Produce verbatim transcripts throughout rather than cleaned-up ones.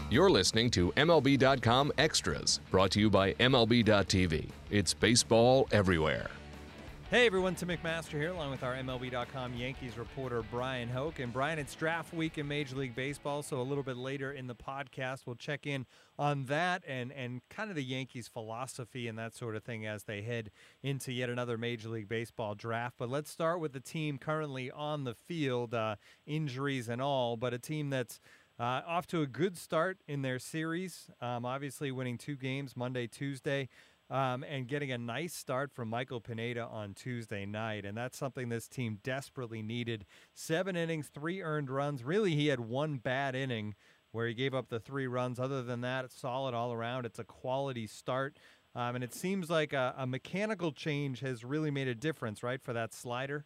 You're listening to M L B dot com Extras, brought to you by M L B dot T V. It's baseball everywhere. Hey everyone, Tim McMaster here, along with our M L B dot com Yankees reporter Brian Hoke. And Brian, it's draft week in Major League Baseball, so a little bit later in the podcast, we'll check in on that and, and kind of the Yankees' philosophy and that sort of thing as they head into yet another Major League Baseball draft. But let's start with the team currently on the field, uh, injuries and all, but a team that's Uh, off to a good start in their series, um, obviously winning two games Monday, Tuesday, um, and getting a nice start from Michael Pineda on Tuesday night. And that's something this team desperately needed. Seven innings, three earned runs. Really, he had one bad inning where he gave up the three runs. Other than that, it's solid all around. It's a quality start. Um, and it seems like a, a mechanical change has really made a difference, right, for that slider?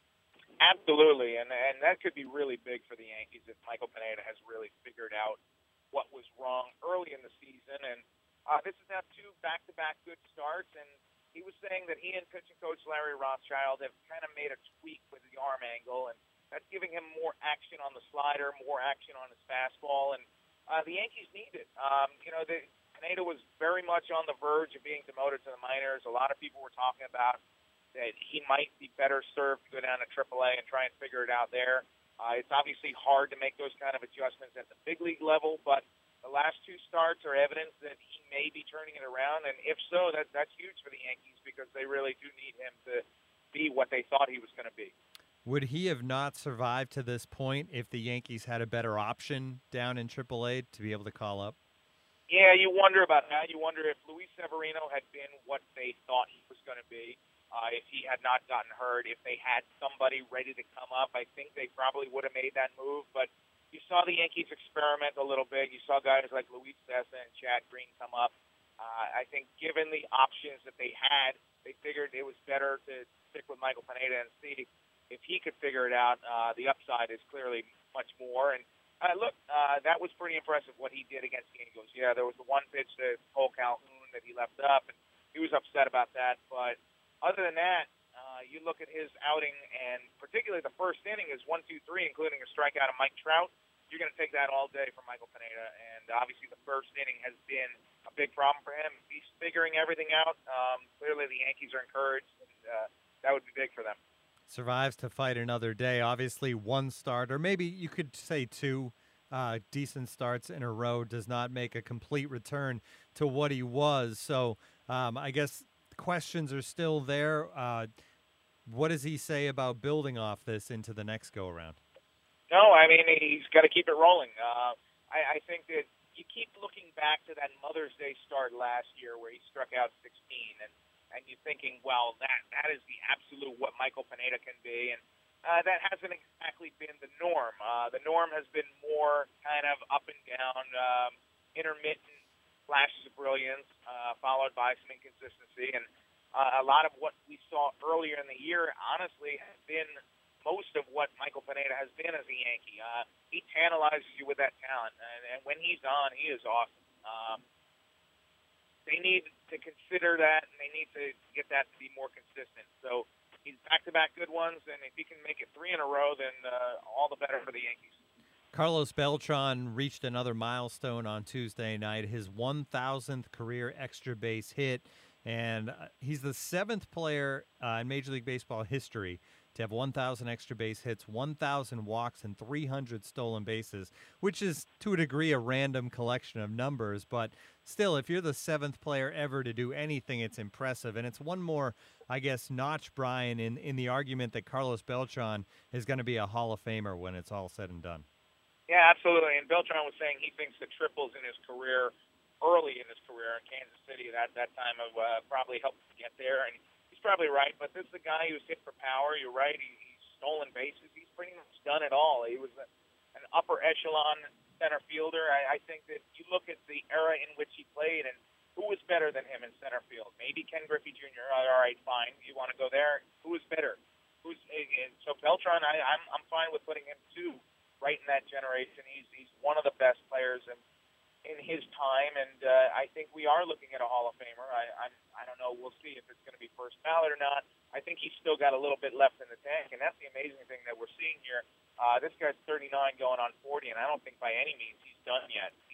Absolutely, and and that could be really big for the Yankees if Michael Pineda has really figured out what was wrong early in the season. And uh, this is now two back-to-back good starts, and he was saying that he and pitching coach Larry Rothschild have kind of made a tweak with the arm angle, and that's giving him more action on the slider, more action on his fastball, and uh, the Yankees need it. Um, you know, the, Pineda was very much on the verge of being demoted to the minors. A lot of people were talking about that he might be better served to go down to triple A and try and figure it out there. Uh, it's obviously hard to make those kind of adjustments at the big league level, but the last two starts are evidence that he may be turning it around, and if so, that, that's huge for the Yankees because they really do need him to be what they thought he was going to be. Would he have not survived to this point if the Yankees had a better option down in triple A to be able to call up? Yeah, you wonder about that. You wonder if Luis Severino had been what they thought he was going to be. Uh, if he had not gotten hurt, if they had somebody ready to come up, I think they probably would have made that move. But you saw the Yankees experiment a little bit. You saw guys like Luis Cessa and Chad Green come up. Uh, I think given the options that they had, they figured it was better to stick with Michael Pineda and see if he could figure it out. Uh, the upside is clearly much more. And uh, look, uh, that was pretty impressive what he did against the Angels. Yeah, there was the one pitch to Cole Calhoun that he left up, and he was upset about that. But other than that, uh, you look at his outing, and particularly the first inning is one, two, three, including a strikeout of Mike Trout. You're going to take that all day from Michael Pineda, and obviously the first inning has been a big problem for him. He's figuring everything out. Um, clearly the Yankees are encouraged, and uh, that would be big for them. Survives to fight another day. Obviously one start, or maybe you could say two uh, decent starts in a row does not make a complete return to what he was. So um, I guess questions are still there. Uh, what does he say about building off this into the next go-around? No, I mean, he's got to keep it rolling. Uh, I, I think that you keep looking back to that Mother's Day start last year where he struck out sixteen, and, and you're thinking, well, that that is the absolute what Michael Pineda can be, and uh, that hasn't exactly been the norm. Uh, the norm has been more kind of up and down, um, intermittent flashes of brilliance, uh, followed by some inconsistency. And uh, a lot of what we saw earlier in the year, honestly, has been most of what Michael Pineda has been as a Yankee. Uh, he tantalizes you with that talent. And, and when he's on, he is awesome. Um, they need to consider that, and they need to get that to be more consistent. So he's back-to-back good ones, and if he can make it three in a row, then uh, all the better for the Yankees. Carlos Beltran reached another milestone on Tuesday night, his one thousandth career extra base hit, and he's the seventh player uh, in Major League Baseball history to have one thousand extra base hits, one thousand walks, and three hundred stolen bases, which is, to a degree, a random collection of numbers. But still, if you're the seventh player ever to do anything, it's impressive. And it's one more, I guess, notch, Brian, in, in the argument that Carlos Beltran is going to be a Hall of Famer when it's all said and done. Yeah, absolutely. And Beltran was saying he thinks the triples in his career, early in his career in Kansas City, that that time of uh, probably helped him get there. And he's probably right. But this is a guy who's hit for power. You're right. He, he's stolen bases. He's pretty much done it all. He was a, an upper echelon center fielder. I, I think that you look at the era in which he played, and who was better than him in center field? Maybe Ken Griffey Junior All right, fine. You want to go there? Who was better? Who's and so Beltran? I, I'm I'm fine with putting him two. Right in that generation, he's he's one of the best players in, in his time, and uh, I think we are looking at a Hall of Famer. I I'm, I don't know. We'll see if it's going to be first ballot or not. I think he's still got a little bit left in the tank, and that's the amazing thing that we're seeing here. Uh, this guy's thirty-nine, going on forty, and I don't think by any means he's done yet. He's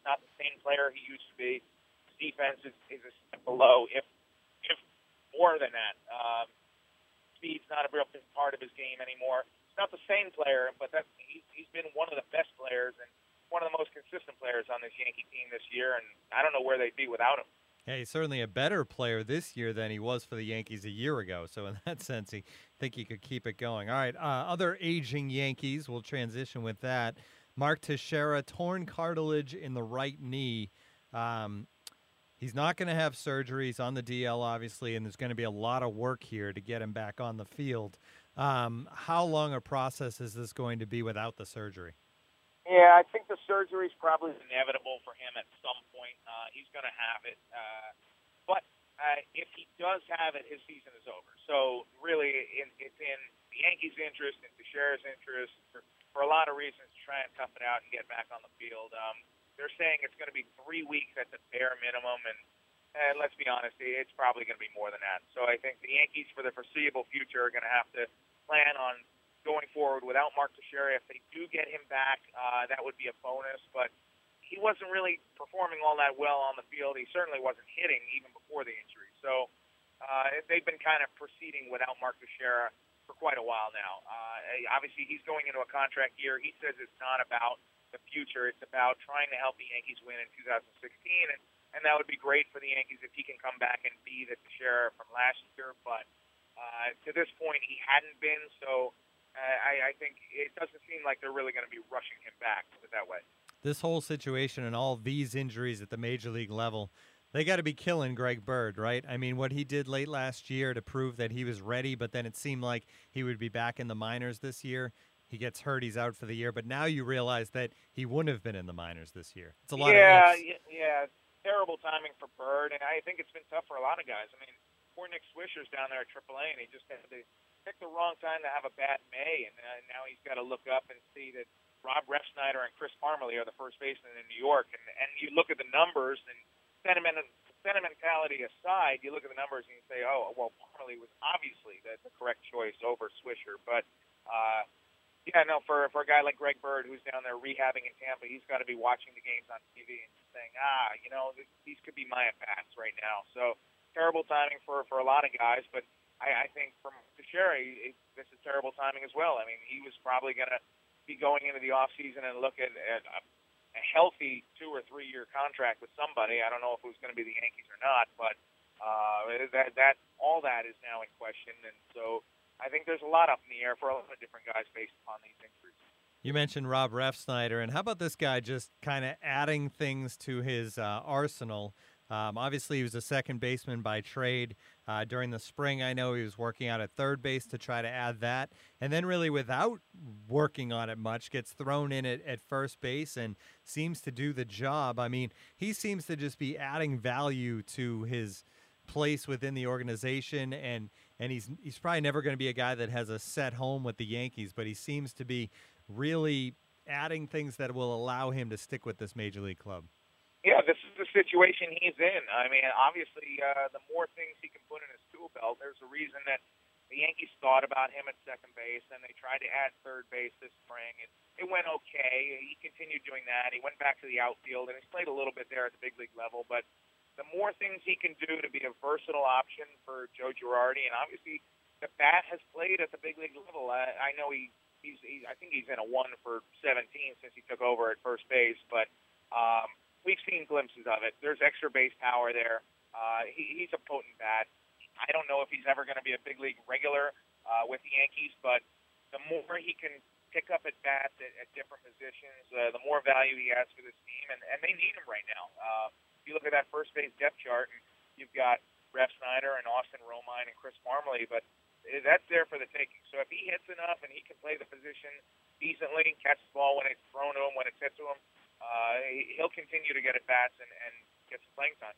He's not the same player he used to be. His defense is, is a step below, if if more than that. Um, speed's not a real big part of his game anymore. He's not the same player, but that's, he's, he's been one of the best players and one of the most consistent players on this Yankee team this year, and I don't know where they'd be without him. Yeah, he's certainly a better player this year than he was for the Yankees a year ago. So in that sense, he think he could keep it going. All right, uh, other aging Yankees, we'll transition with that. Mark Teixeira, torn cartilage in the right knee. Um, he's not going to have surgery. He's on the D L, obviously, and there's going to be a lot of work here to get him back on the field. Um, how long a process is this going to be without the surgery? Yeah, I think the surgery is probably inevitable for him at some point. Uh, he's going to have it. Uh, but uh, if he does have it, his season is over. So really, it, it's in the Yankees' interest and Teixeira's interest for, for a lot of reasons to try and tough it out and get back on the field. Um, they're saying it's going to be three weeks at the bare minimum, and, and let's be honest, it's probably going to be more than that. So I think the Yankees, for the foreseeable future, are going to have to plan on going forward without Mark Teixeira. If they do get him back, uh, that would be a bonus, but he wasn't really performing all that well on the field. He certainly wasn't hitting even before the injury. So uh, they've been kind of proceeding without Mark Teixeira for quite a while now. Uh, obviously, he's going into a contract year. He says it's not about the future. It's about trying to help the Yankees win in two thousand sixteen, and, and that would be great for the Yankees if he can come back and be the Teixeira from last year. But uh, to this point, he hadn't been, so Uh, I, I think it doesn't seem like they're really going to be rushing him back, put it that way. This whole situation and all these injuries at the major league level, they got to be killing Greg Bird, right? I mean, what he did late last year to prove that he was ready, but then it seemed like he would be back in the minors this year. He gets hurt, he's out for the year, but now you realize that he wouldn't have been in the minors this year. It's a lot yeah, of ifs. Yeah, terrible timing for Bird, and I think it's been tough for a lot of guys. I mean, poor Nick Swisher's down there at triple A, and he just had to pick the wrong time to have a bad May, and uh, now he's got to look up and see that Rob Refsnyder and Chris Parmelee are the first basemen in New York, and, and you look at the numbers, and sentiment, sentimentality aside, you look at the numbers and you say, oh, well, Parmelee was obviously the, the correct choice over Swisher, but uh, yeah, no, for, for a guy like Greg Bird, who's down there rehabbing in Tampa, he's got to be watching the games on T V and saying, ah, you know, these could be my at-bats right now. So terrible timing for, for a lot of guys, but I, I think from Teixeira, it, this is terrible timing as well. I mean, he was probably going to be going into the offseason and look at, at a, a healthy two- or three-year contract with somebody. I don't know if it was going to be the Yankees or not, but uh, that that all that is now in question. And so I think there's a lot up in the air for a lot of different guys based upon these injuries. You mentioned Rob Refsnyder, and how about this guy just kind of adding things to his uh, arsenal? Um, obviously, he was a second baseman by trade. Uh, during the spring, I know he was working out at third base to try to add that. And then really without working on it much, gets thrown in at, at first base and seems to do the job. I mean, he seems to just be adding value to his place within the organization. And, and he's, he's probably never going to be a guy that has a set home with the Yankees, but he seems to be really adding things that will allow him to stick with this major league club. Yeah, this is the situation he's in. I mean, obviously, uh, the more things he can put in his tool belt, there's a reason that the Yankees thought about him at second base, and they tried to add third base this spring. And it went okay. He continued doing that. He went back to the outfield, and he's played a little bit there at the big league level. But the more things he can do to be a versatile option for Joe Girardi, and obviously the bat has played at the big league level. I, I know he, he's, he, I think he's in a one for seventeen since he took over at first base, but um, we've seen glimpses of it. There's extra base power there. Uh, he, he's a potent bat. I don't know if he's ever going to be a big league regular uh, with the Yankees, but the more he can pick up at bats at, at different positions, uh, the more value he has for this team, and, and they need him right now. Uh, if you look at that first base depth chart, and you've got Refsnyder and Austin Romine and Chris Parmelee, but that's there for the taking. So if he hits enough and he can play the position decently, catch the ball when it's thrown to him, when it's hit to him, Uh, he'll continue to get at bats and, and get some playing time.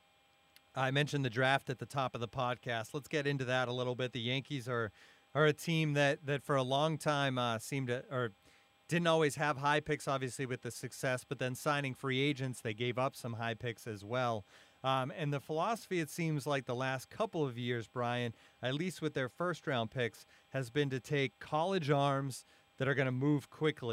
I mentioned the draft at the top of the podcast. Let's get into that a little bit. The Yankees are are a team that that for a long time uh, seemed to or didn't always have high picks, obviously with the success, but then signing free agents, they gave up some high picks as well. Um, and the philosophy, it seems like the last couple of years, Brian, at least with their first round picks, has been to take college arms that are going to move quickly.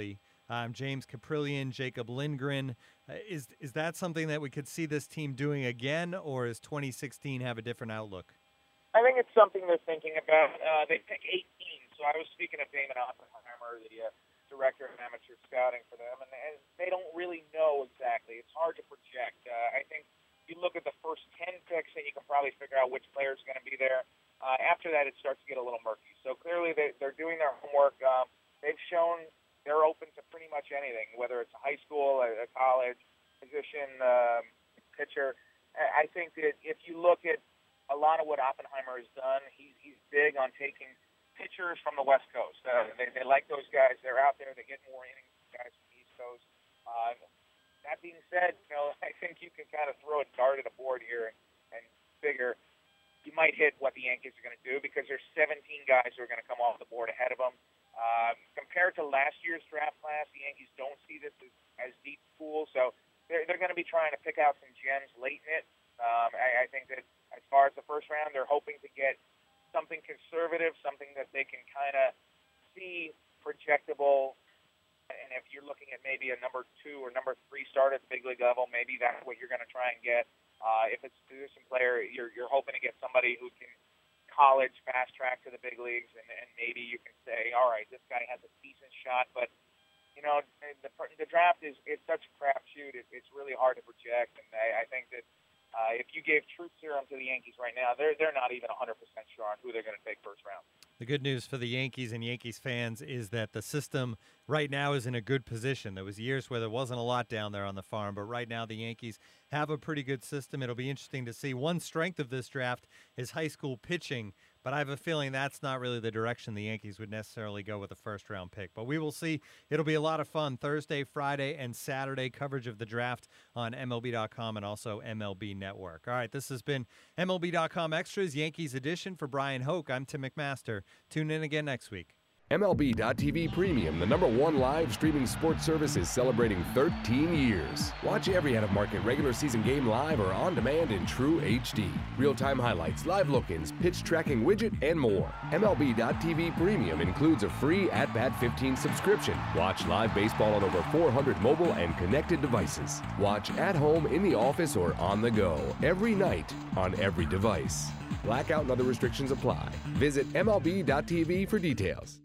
um, James Caprillion, Jacob Lindgren. Uh, is is that something that we could see this team doing again, or does twenty sixteen have a different outlook? I think it's something they're thinking about. Uh, they pick eighteen, so I was speaking of Damon Oppenheimer, the uh, director of amateur scouting for them, and, and they don't really know exactly. It's hard to project. Uh, I think you look at the first ten picks, and you can probably figure out which player is going to be there. Uh, after that, it starts to get a little murky. So clearly, they, they're doing their homework. Um, they've shown they're open to pretty much anything, whether it's a high school, a, a college, position, um, pitcher. I think that if you look at a lot of what Oppenheimer has done, he's, he's big on taking pitchers from the West Coast. Uh, they, they like those guys. They're out there. They get more innings than guys from the East Coast. Uh, that being said, you know, I think you can kind of throw a dart at a board here and, and figure you might hit what the Yankees are going to do because there's seventeen guys who are going to come off the board ahead of them. Um, compared to last year's draft class, the Yankees don't see this as, as deep pool, so they're, they're going to be trying to pick out some gems late in it. Um, I, I think that as far as the first round, they're hoping to get something conservative, something that they can kind of see projectable. And if you're looking at maybe a number two or number three start at the big league level, maybe that's what you're going to try and get. Uh, if it's a position player, you're, you're hoping to get somebody who can college fast track to the big leagues, and, and maybe you can say, all right, this guy has a decent shot. But, you know, the, the draft is it's such a crapshoot. It, it's really hard to project. And I, I think that uh, if you gave truth serum to the Yankees right now, they're, they're not even one hundred percent sure on who they're going to take first round. The good news for the Yankees and Yankees fans is that the system right now is in a good position. There was years where there wasn't a lot down there on the farm, but right now the Yankees have a pretty good system. It'll be interesting to see. One strength of this draft is high school pitching, but I have a feeling that's not really the direction the Yankees would necessarily go with a first-round pick. But we will see. It'll be a lot of fun. Thursday, Friday, and Saturday coverage of the draft on M L B dot com and also M L B Network. All right, this has been M L B dot com Extras, Yankees edition. For Brian Hoke, I'm Tim McMaster. Tune in again next week. M L B dot T V Premium, the number one live streaming sports service, is celebrating thirteen years. Watch every out-of-market regular season game live or on demand in true H D. Real-time highlights, live look-ins, pitch tracking widget, and more. M L B dot T V Premium includes a free At Bat fifteen subscription. Watch live baseball on over four hundred mobile and connected devices. Watch at home, in the office, or on the go every night on every device. Blackout and other restrictions apply. Visit M L B dot T V for details.